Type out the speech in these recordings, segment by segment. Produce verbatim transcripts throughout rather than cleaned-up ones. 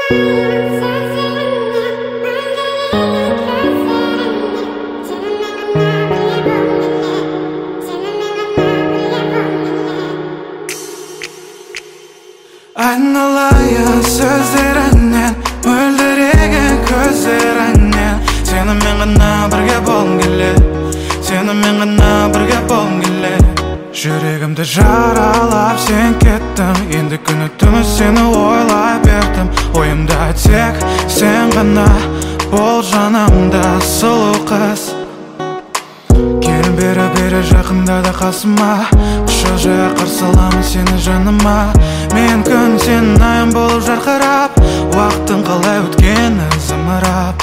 Айналайын сөздеріңнен, мөлдіреген көздеріңнен. Сені мен ғана бірге болғым келеді, сені мен ғана бірге болғым келеді. Жүрегімді жаралап сен кеттің, енді күні түні сені ойлай бердім. Ойымда тек сен ғана бол жанымда, сұлу қыз. Келін бері-бері жақындады қасыма, құшақ жая қарсы аламын сені жаныма. Мен күн сен айым болып жарқырап, уақыттың қалай өткені зымырап.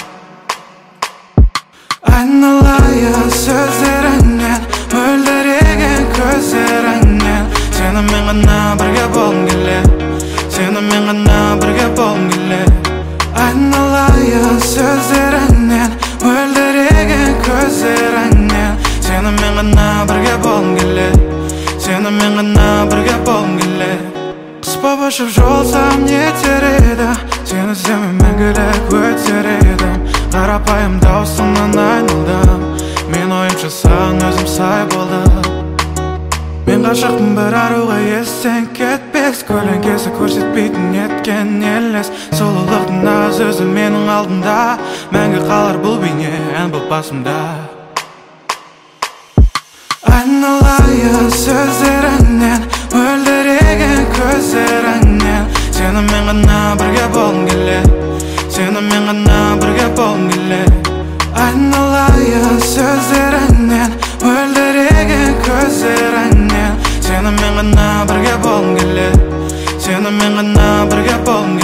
Айналайын сөздеріңнен, мөлдіреген көздеріңнен. Сені мен ғана бірге болғым келеді, сені мен ғана бірге болғым келеді. Айналайын сөздеріңнен, мөлдіреген көздеріңнен. Сені мен ғана бірге болғым келеді, сені мен ғана бірге болғым келеді. Қыс боп ұшып жолсам нетер еді, сені іздемей мәңгілік өтер едім. Қарапайым даусыңнан айналдым, мен ойымша саған өзім сай болдым. Мен ғашықпын бір аруға естен кетпес, көлеңкесі көрсетпейтін неткен елес. Сұлулықтың нағыз өзі менің алдымда, мәңгі қалар бұл бейне ән болып басымда. Айналайын сөздеріңнен, мөлдіреген көздеріңнен. Сені мен ғана бірге болғым келеді, сені мен ғана бірге болғым келеді. Айналайын сөздеріңнен, мөлдіреген көздеріңнен. Сені мен ғана бірге болғым келеді, сені мен ғана бірге болғым